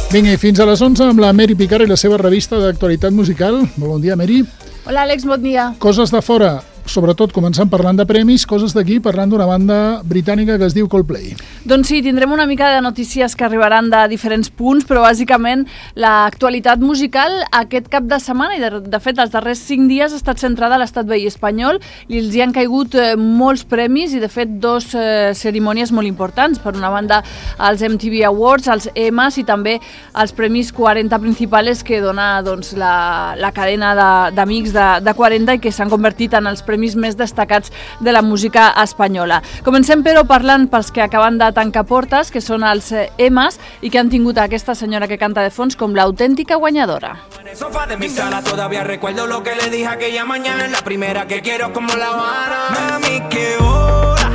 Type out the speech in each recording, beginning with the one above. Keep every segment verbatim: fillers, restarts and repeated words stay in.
Vinga, i fins a les onze amb la Mary Picard i la seva revista d'actualitat musical. Molt bon dia, Mary. Hola, Àlex, bon dia. Coses de fora, sobretot començant parlant de premis, coses d'aquí parlant d'una banda britànica que es diu Coldplay. Doncs sí, tindrem una mica de notícies que arribaran de diferents punts, però bàsicament l'actualitat musical aquest cap de setmana, i de, de fet els darrers cinc dies ha estat centrada a l'estat veí espanyol i els hi han caigut eh, molts premis i de fet dos eh, cerimònies molt importants. Per una banda els M T V Awards, els EMAs i també els premis quaranta principals que dona doncs, la, la cadena d'amics de, de, de quaranta i que s'han convertit en els premis més destacats de la música espanyola. Comencem, però, parlant pels que acaben de tancar portes, que són els EMAs, i que han tingut aquesta senyora que canta de fons com l'autèntica guanyadora. En el sofá de mi sala todavía recuerdo lo que le dije aquella mañana, la primera que quiero como La Habana. Mami, que hora,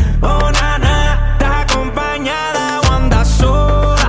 oh nana, estás acompañada o andas sola,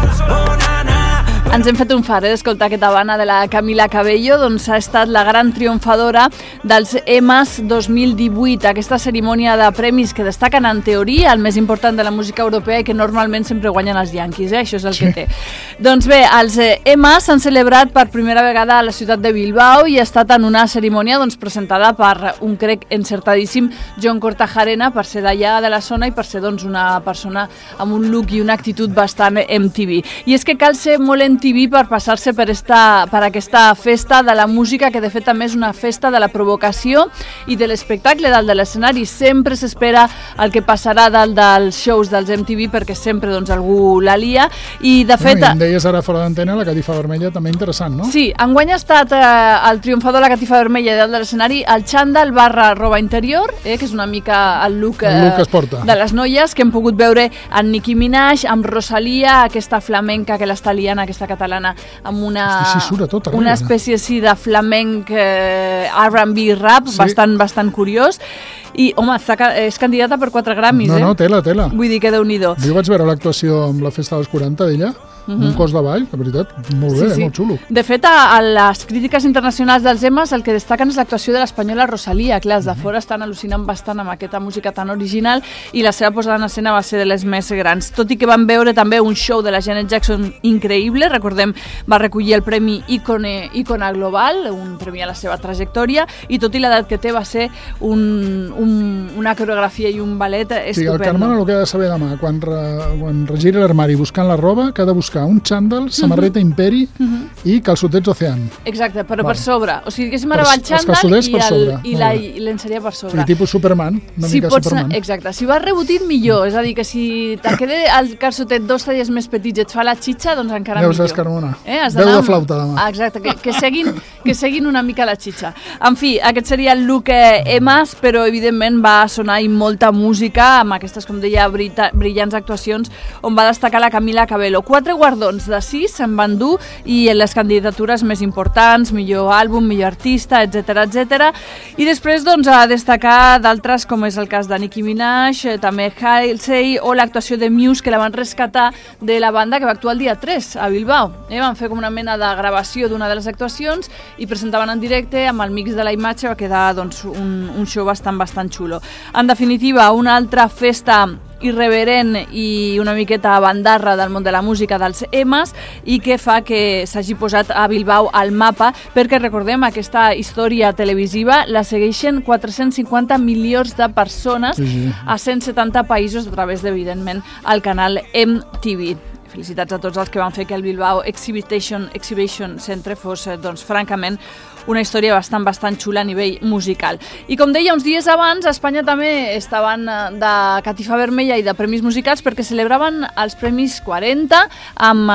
oh nana. Ens hem fet un fare d'escoltar aquesta Habana de la Camila Cabello, doncs ha estat la gran triomfadora dels EMAs dos mil divuit, aquesta cerimònia de premis que destaquen en teoria el més important de la música europea i que normalment sempre guanyen els Yankees, eh? Això és el que té. Doncs bé, els EMAs s'han celebrat per primera vegada a la ciutat de Bilbao i ha estat en una cerimònia doncs, presentada per un crec encertadíssim John Kortajarena, per ser d'allà de la zona i per ser doncs, una persona amb un look i una actitud bastant M T V. I és que cal ser molt M T V per passar-se per, esta, per aquesta festa de la música, que de fet també és una festa de la provocació i de l'espectacle dalt de l'escenari. Sempre s'espera el que passarà dalt dels shows dels M T V perquè sempre doncs, algú la lia i de fet... Bueno, i em deies ara fora d'antena la catifa vermella, també interessant, no? Sí, enguany ha estat eh, el triomfador de la catifa vermella dalt de l'escenari, el xandall barra roba interior, eh, que és una mica el look, eh, el look que es porta de les noies, que hem pogut veure en Nicki Minaj, amb Rosalía, aquesta flamenca que l'està liant, aquesta catalana, amb una, Hosti, sí, tot, una espècie així de flamenc eh, R and B rap, sí. bastant, bastant curiós. I, home, és candidata per quatre Grammys, no, eh? No, tela, tela. Vull dir que Déu-n'hi-do. Jo vaig veure l'actuació amb la festa dels quaranta d'ella, Mm-hmm. un cos de ball, de veritat, molt bé, sí, sí. molt xulo. De fet, a, a les crítiques internacionals dels EMAs el que destaquen és l'actuació de l'espanyola Rosalía. Clar, els de fora estan al·lucinant bastant amb aquesta música tan original i la seva posada en escena va ser de les més grans. Tot i que van veure també un show de la Janet Jackson increïble, recordem, va recollir el premi Icone, Icona Global, un premi a la seva trajectòria, i tot i l'edat que té va ser un, un, una coreografia i un ballet estupendo. Sí, el Carmona el que ha de saber demà, quan, re, quan regiri l'armari buscant la roba, que ha de buscar un xandall, samarreta Imperi uh-huh. i calçotets Ocean. Exacte, però vale. per sobre. O sigui, haguéssim ara el xandall i, el, i, la, i l'enseria per sobre. Sí, tipus Superman, una si mica pots, Superman. Exacte. Si vas rebotit, millor. És a dir, que si te queda el calçotet dos talles més petits i et fa la xitxa, doncs encara Veus millor. Veus, Carmona. Eh? Veu de flauta demà. Ah, exacte, que, que, seguin, que seguin una mica la xitxa. En fi, aquest seria el look eh, EMAs, però evidentment va sonar i molta música amb aquestes, com deia, brillants actuacions on va destacar la Camila Cabello. Quatre guardons de sis se'n van dur i en les candidatures més importants, millor àlbum, millor artista, etcètera, etcètera. I després, doncs, a destacar d'altres, com és el cas de Nicki Minaj, també Halsey o l'actuació de Muse, que la van rescatar de la banda que va actuar el dia tres a Bilbao. Eh? Van fer com una mena de gravació d'una de les actuacions i presentaven en directe amb el mix de la imatge, va quedar doncs, un, un show bastant, bastant xulo. En definitiva, una altra festa irreverent i una miqueta bandarra del món de la música dels EMAs i que fa que s'hagi posat a Bilbao al mapa, perquè recordem, aquesta història televisiva la segueixen quatre-cents cinquanta milions de persones sí. a cent setanta països a través d'evidentment el canal M T V. Felicitats a tots els que van fer que el Bilbao Exhibition, Exhibition Centre fos doncs, francament una història bastant, bastant xula a nivell musical. I com deia, uns dies abans, a Espanya també estaven de catifa vermella i de premis musicals perquè celebraven els premis quaranta amb,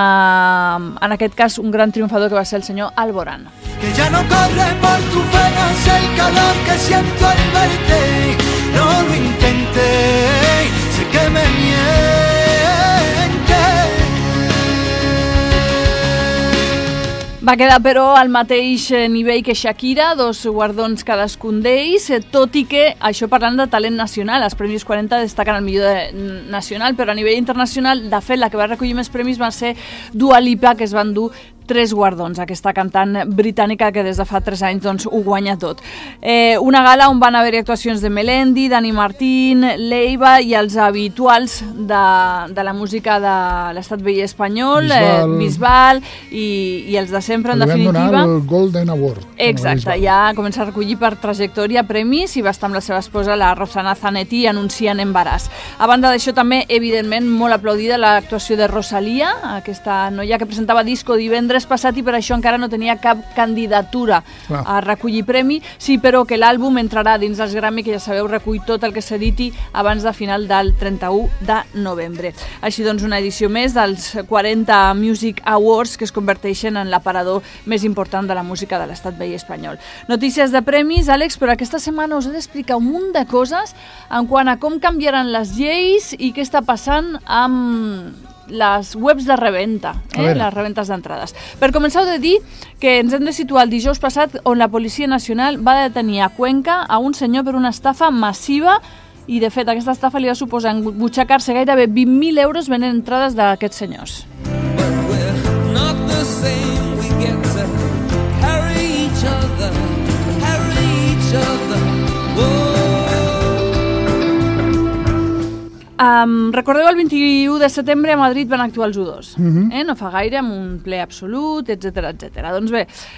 eh, en aquest cas, un gran triomfador que va ser el senyor Alborán. Que ya no corre por tus venas el calor que siento al verte, no lo intenté, sé que me mientes. Va quedar, però, al mateix nivell que Shakira, dos guardons cadascun d'ells, tot i que, això parlant de talent nacional, els Premis quaranta destaquen el millor de, nacional, però a nivell internacional, de fet, la que va recollir més premis va ser Dua Lipa, que es van dur tres guardons, aquesta cantant britànica que des de fa tres anys doncs, ho guanya tot. Eh, una gala on van haver actuacions de Melendi, Dani Martín, Leiva i els habituals de, de la música de l'estat veí espanyol, Bisbal, eh, Bisbal i, i els de sempre, en definitiva. Li van donar el Golden Award. Exacte, ja comença a recollir per trajectòria premis i va estar amb la seva esposa, la Rosana Zanetti, anunciant embaràs. A banda d'això, també, evidentment, molt aplaudida l'actuació de Rosalia, aquesta noia que presentava disco divendres passat i per això encara no tenia cap candidatura Clar. a recollir premi, sí, però que l'àlbum entrarà dins dels Grammy, que ja sabeu, recull tot el que s'editi abans de final del trenta-u de novembre. Així doncs, una edició més dels quaranta Music Awards que es converteixen en l'aparador més important de la música de l'estat veí espanyol. Notícies de premis, Àlex, però aquesta setmana us he d'explicar un munt de coses en quant a com canviaran les lleis i què està passant amb les webs de reventa, eh? les reventes d'entrades. Per començar, heu de dir que ens hem de situar el dijous passat on la Policia Nacional va detenir a Cuenca a un senyor per una estafa massiva i, de fet, aquesta estafa li va suposar embutxacar-se gairebé vint mil euros venent entrades d'aquests senyors. Um, recordeu el vint-i-u de setembre a Madrid van actuar els U dos, uh-huh. eh? no fa gaire, amb un ple absolut, etcètera, etcètera. Doncs bé,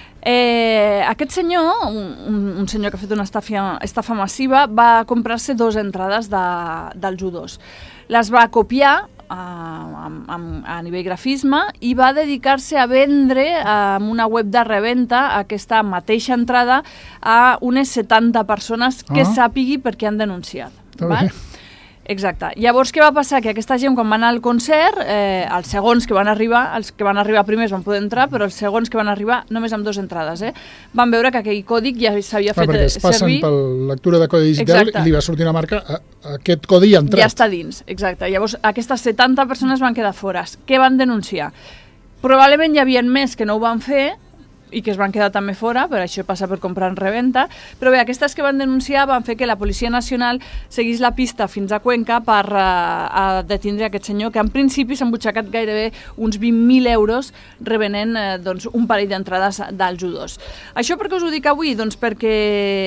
eh, aquest senyor, un, un senyor que ha fet una estafa, estafa massiva, va comprar-se dues entrades de, dels U dos. Les va copiar a, a, a nivell grafisme i va dedicar-se a vendre amb una web de reventa aquesta mateixa entrada a unes setanta persones que ah. sàpigui per què han denunciat. Val? Exacte. Llavors, què va passar? Que aquesta gent, quan van anar al concert, eh, els segons que van arribar, els que van arribar primers van poder entrar, però els segons que van arribar només amb dues entrades, eh, van veure que aquell còdic ja s'havia fet servir. Perquè es passen per lectura de codi digital i li va sortir una marca, a, a aquest codi ha entrat. Ja està dins, exacte. Llavors, aquestes setanta persones van quedar fora. Què van denunciar? Probablement hi havia més que no ho van fer, i que es van quedar també fora, per això passa per comprar en reventa, però bé, aquestes que van denunciar van fer que la Policia Nacional seguís la pista fins a Cuenca per uh, a detindre aquest senyor, que en principi s'ha embutxacat gairebé uns vint mil euros revenent uh, doncs, un parell d'entrades dels U dos. Això per què us ho dic avui? Doncs perquè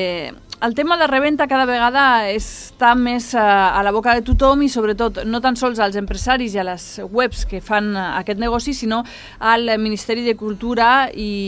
el tema de reventa cada vegada està més a la boca de tothom i sobretot no tan sols als empresaris i a les webs que fan aquest negoci, sinó al Ministeri de Cultura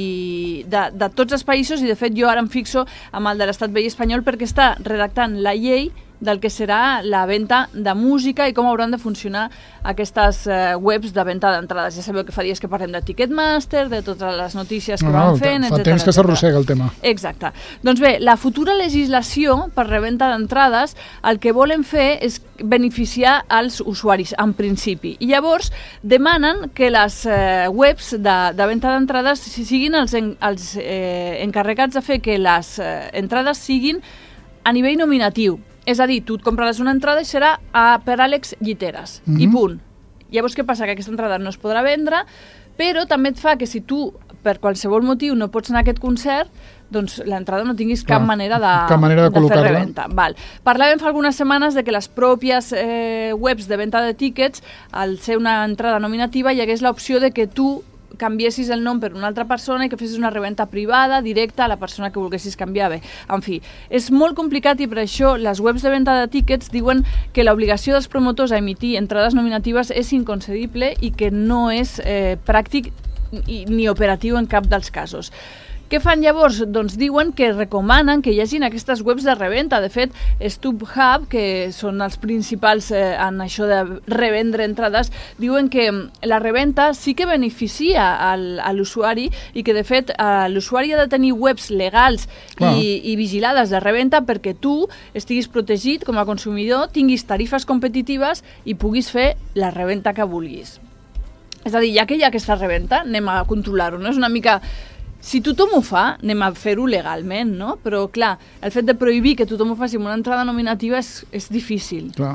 i de, de tots els països, i de fet jo ara em fixo amb el de l'estat veí espanyol perquè està redactant la llei del que serà la venda de música i com hauran de funcionar aquestes eh, webs de venda d'entrades. Ja sabeu que fa dies que parlem de Ticketmaster, de totes les notícies que no, van fent, etcètera. Fa temps que s'arrossega el tema. Exacte. Doncs bé, la futura legislació per revenda d'entrades el que volen fer és beneficiar els usuaris, en principi. I llavors demanen que les eh, webs de, de venda d'entrades siguin els, en, els eh, encarregats de fer que les eh, entrades siguin a nivell nominatiu. És a dir, tu et compraràs una entrada i serà a, per Àlex Lliteres, mm-hmm. i punt. Llavors, què passa? Que aquesta entrada no es podrà vendre, però també et fa que si tu, per qualsevol motiu, no pots anar a aquest concert, doncs l'entrada no tinguis cap, Clar, manera de, cap manera de, de fer reventa. Val. Parlàvem fa algunes setmanes de que les pròpies eh, webs de venda de tíquets, al ser una entrada nominativa, hi hagués l'opció de que tu canviessis el nom per una altra persona i que fessis una reventa privada, directa, a la persona que volguessis canviar. Bé, en fi, és molt complicat i per això les webs de venda de tíquets diuen que l'obligació dels promotors a emitir entrades nominatives és inconcebible i que no és eh, pràctic ni operatiu en cap dels casos. Què fan llavors? Doncs diuen que recomanen que hi hagin aquestes webs de reventa. De fet, StubHub, que són els principals eh, en això de revendre entrades, diuen que la reventa sí que beneficia al, a l'usuari i que, de fet, eh, l'usuari ha de tenir webs legals i, i vigilades de reventa perquè tu estiguis protegit com a consumidor, tinguis tarifes competitives i puguis fer la reventa que vulguis. És a dir, ja que hi ha aquesta reventa, anem a controlar-ho, no? És una mica... Si tothom ho fa, anem a fer-ho legalment, no? Però, clar, el fet de prohibir que tothom ho faci amb una entrada nominativa és, és difícil. Clar.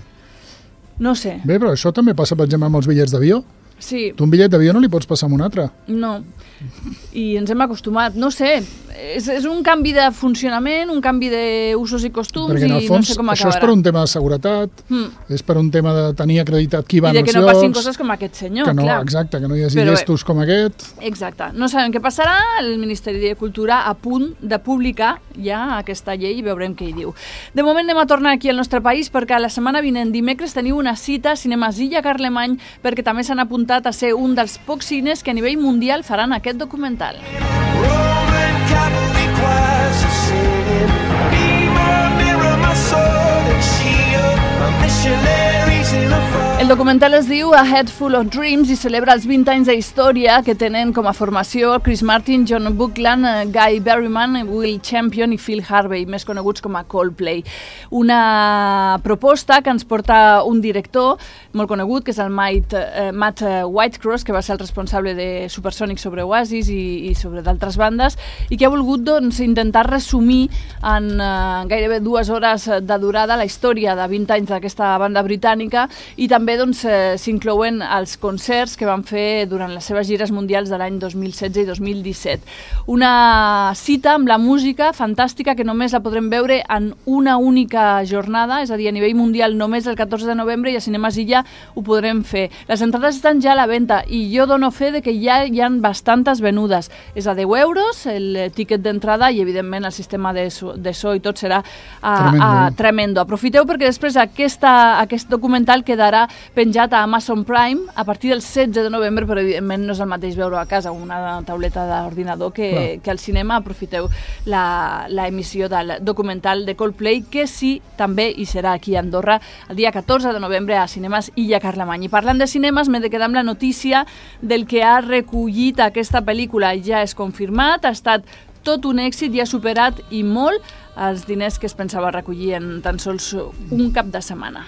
No sé. Bé, però això també passa, per exemple, amb els bitllets d'avió. Sí. Tu un bitllet d'avió no li pots passar amb un altre. No. I ens hem acostumat. No sé, és, és un canvi de funcionament, un canvi d'usos i costums, perquè en el i fons no sé com això acabarà. és per un tema de seguretat, mm. és per un tema de tenir acreditat qui va I de als que no llocs, passin coses com aquest senyor, que no, clar. exacte, que no hi hagi Però, gestos com aquest. Exacte. No sabem què passarà, el Ministeri de Cultura a punt de publicar ja aquesta llei i veurem què hi diu. De moment anem a tornar aquí al nostre país perquè la setmana vinent, dimecres, teniu una cita a Cinemes Illa Carlemany perquè també s'han apuntat a ser un dels pocs cines que a nivell mundial faran aquest documental. Roman cavalry choirs are singing, be my mirror, my sword and shield, my missionaries in a fire. El documental es diu A Head Full of Dreams i celebra els vint anys de història que tenen com a formació Chris Martin, John Buckland, Guy Berryman, Will Champion i Phil Harvey, més coneguts com a Coldplay. Una proposta que ens porta un director molt conegut, que és el Matt, eh, Matt Whitecross, que va ser el responsable de Supersonic sobre Oasis i, i sobre d'altres bandes, i que ha volgut doncs, intentar resumir en eh, gairebé dues hores de durada la història de vint anys d'aquesta banda britànica i també doncs, eh, s'inclouen els concerts que van fer durant les seves gires mundials de l'any dos mil setze i dos mil disset. Una cita amb la música fantàstica que només la podrem veure en una única jornada, és a dir, a nivell mundial només el catorze de novembre i a Cinemes Illa ho podrem fer. Les entrades estan ja a la venda i jo dono fe de que ja hi ha bastantes venudes. És a deu euros el tiquet d'entrada i evidentment el sistema de so, de so i tot serà a, Tremendo. a, tremendo. Aprofiteu perquè després aquesta, aquest documental quedarà penjat a Amazon Prime a partir del setze de novembre, però evidentment no és el mateix veure a casa una tauleta d'ordinador que, que al cinema. Aprofiteu l'emissió del documental de Coldplay, que sí, també hi serà aquí a Andorra el dia catorze de novembre a Cinemes Illa Carlemany. I parlant de cinemes, m'he de quedar amb la notícia del que ha recollit aquesta pel·lícula. Ja és confirmat, ha estat tot un èxit i ha superat i molt els diners que es pensava recollir en tan sols un cap de setmana.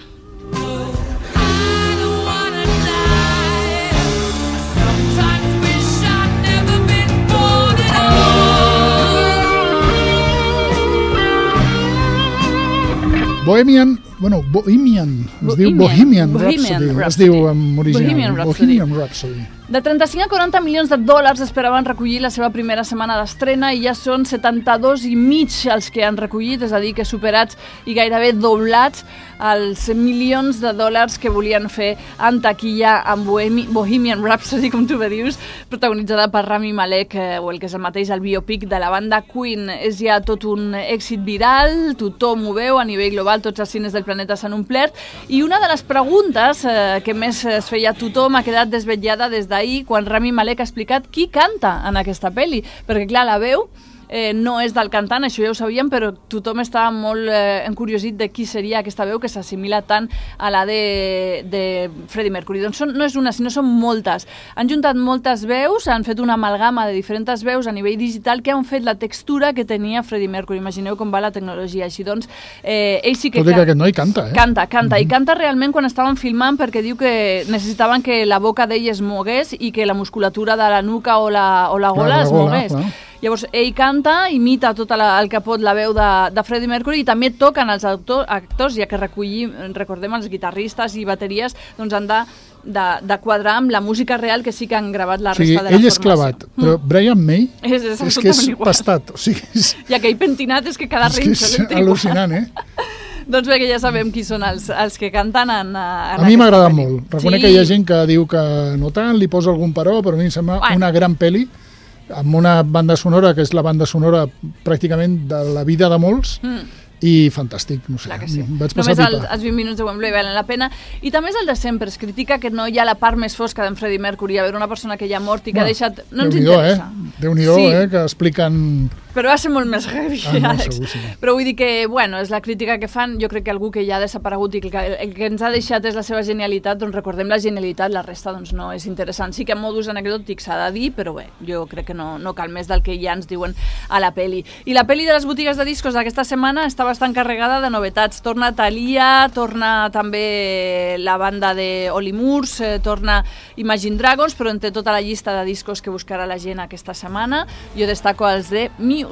Bohemian, bueno, Bohemian, es diu Bohemian Rhapsody, es diu en original, Bohemian Rhapsody. De trenta-cinc a quaranta milions de dòlars esperaven recollir la seva primera setmana d'estrena i ja són setanta-dos i mig els que han recollit, és a dir, que superats i gairebé doblats els milions de dòlars que volien fer en taquilla amb Bohemian Rhapsody, com tu bé dius, protagonitzada per Rami Malek, eh, o el que és el mateix, el biopic de la banda Queen. És ja tot un èxit viral, tothom ho veu a nivell global, tots els cines del planeta s'han omplert, i una de les preguntes eh, que més es feia a tothom ha quedat desvetllada des d'ahir, quan Rami Malek ha explicat qui canta en aquesta pel·li, perquè clar, la veu Eh, no és del cantant, això ja ho sabíem, però tothom estava molt eh, encuriosit de qui seria aquesta veu que s'assimila tant a la de, de Freddie Mercury. Doncs són, no és una, sinó són moltes. Han juntat moltes veus, han fet una amalgama de diferents veus a nivell digital que han fet la textura que tenia Freddie Mercury. Imagineu com va la tecnologia. Així doncs, eh, ell sí que... Tot i que aquest noi canta, eh? Canta, canta. Mm-hmm. I canta realment quan estaven filmant perquè diu que necessitaven que la boca d'ell es mogués i que la musculatura de la nuca o la, o la gola la es gola, mogués. clar. Llavors, ell canta, imita tot la, el que pot la veu de, de Freddie Mercury i també toquen els autor, actors, ja que recollim, recordem, els guitarristes i bateries, doncs han de, de, de quadrar amb la música real que sí que han gravat la O sigui, resta de la ell és formació. clavat, però Brian May És, és, és que és igual. pastat. O sigui, és, I aquell pentinat és que cada és, que és rinxo l'entén al·lucinant, eh? Doncs bé, que ja sabem qui són els, els que canten en, en A mi m'ha agradat molt. Reconec Sí. que hi ha gent que diu que no tant, li posa algun però, però a mi em sembla Bueno. una gran pel·li amb una banda sonora que és la banda sonora pràcticament de la vida de molts Mm. i fantàstic, no sé, Clar que sí. vaig passar Només el, pipa. els vint minuts de Wembley valen la pena. I també és el de sempre, es critica que no hi ha la part més fosca d'en Freddie Mercury, a veure una persona que ja ha mort i que ha deixat... No ens Déu-n'hi-do, interessa. eh? Déu-n'hi-do, Sí. eh? Que expliquen... Però va ser molt més heavy, Ah, no, Àlex. segur, sí. Però vull dir que, bueno, és la crítica que fan. Jo crec que algú que ja ha desaparegut i que el que ens ha deixat és la seva genialitat, doncs recordem la genialitat, la resta doncs no és interessant. Sí que en modus anecdòtic s'ha de dir, però bé, jo crec que no, no cal més del que ja ens diuen a la peli. I la peli de les botigues de discos d'aquesta setmana està bastant carregada de novetats. Torna Thalia, torna també la banda de Olly Murs, eh, torna Imagine Dragons, però entre tota la llista de discos que buscarà la gent aquesta setmana, jo destaco els de Muse.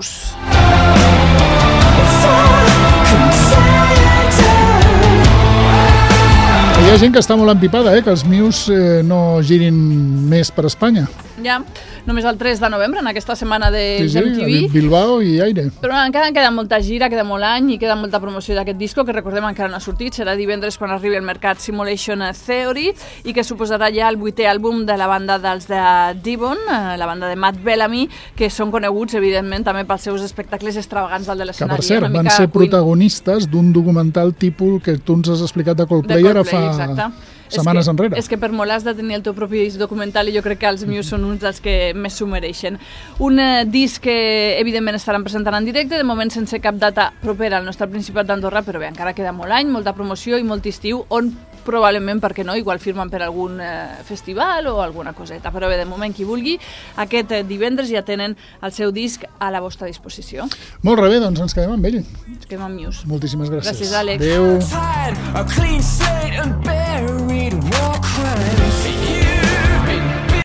Hi ha gent que està molt empipada, eh? Que els Muse eh, no girin més per Espanya. Ja, només el tres de novembre, en aquesta setmana de Sí, sí, M T V. Bilbao i Aire. Però encara queda molta gira, queda molt any i queda molta promoció d'aquest disco, que recordem encara no ha sortit, serà divendres quan arribi al mercat Simulation Theory, i que suposarà ja el vuitè àlbum de la banda dels de Devon, la banda de Matt Bellamy, que són coneguts, evidentment, també pels seus espectacles extravagants del de Que, l'escenari. per cert, una van mica ser Queen. protagonistes d'un documental tipus que tu ens has explicat de Coldplay, De ara Coldplay, fa exacte. setmanes és que, enrere. És que per molt has de tenir el teu propi documental i jo crec que els Muse són uns dels que més s'ho mereixen. Un eh, disc que evidentment estaran presentant en directe, de moment sense cap data propera al nostre Principat d'Andorra, però bé, encara queda molt any, molta promoció i molt estiu, on probablement, perquè no, igual firmen per algun eh, festival o alguna coseta. Però bé, de moment, qui vulgui, aquest eh, divendres ja tenen el seu disc a la vostra disposició. Molt bé, doncs ens quedem amb ell. Ens quedem amb Muse. Moltíssimes gràcies. Gràcies, Àlex. Adéu. A clean slate and bed.